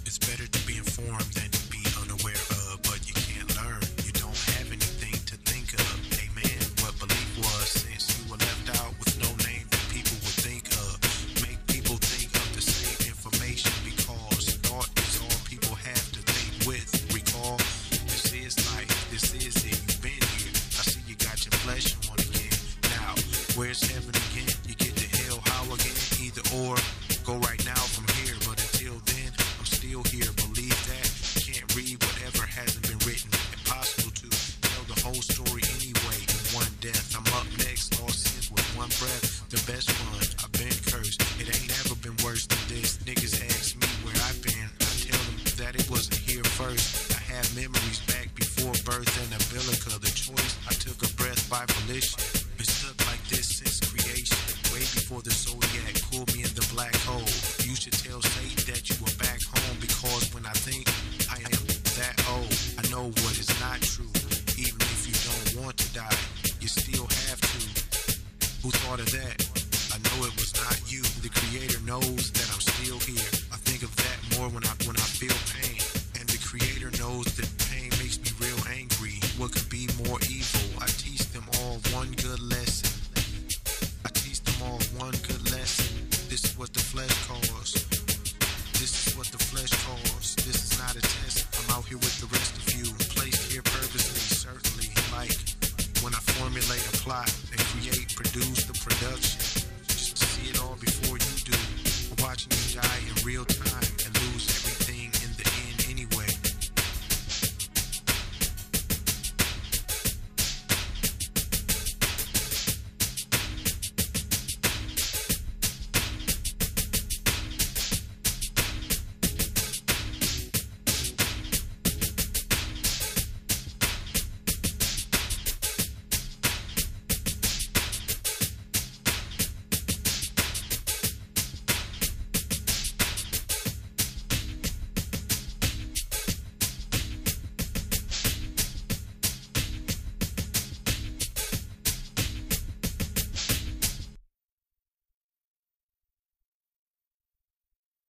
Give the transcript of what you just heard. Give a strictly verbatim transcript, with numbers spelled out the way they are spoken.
It's better to be informed than to be unaware of, but you can't learn. You don't have anything to think of. Amen. What belief was since you were left out with no name that people would think of. Make people think of the same information because thought is all people have to think with. Recall, this is life. This is it. You've been here. I see you got your flesh on again. Now, where's heaven again? You get to hell, how again? Either or. Go right now from here, but until then, I'm still here. Believe that. Can't read whatever hasn't been written. Impossible to tell the whole story anyway in one death. I'm up next, lost sins with one breath. The best fun, I've been cursed. It ain't ever been worse than this. Niggas ask me where I've been. I tell them that it wasn't here first. I have memories back before birth and umbilical. The choice, I took a breath by volition. Been stuck like this since creation. Way before the zodiac pulled me in the black hole. You should tell Satan that you were back home, because when I think I am that old, I know what is not true. Even if you don't want to die, you still have to. Who thought of that? I know it was not you. The creator knows that I'm still here. I think of that more when I when I feel pain. And the creator knows that pain makes me real angry. What could be more evil? I teach them all one good lesson. I teach them all one good lesson. This is what the flesh calls. This is what the flesh calls. This is not a test.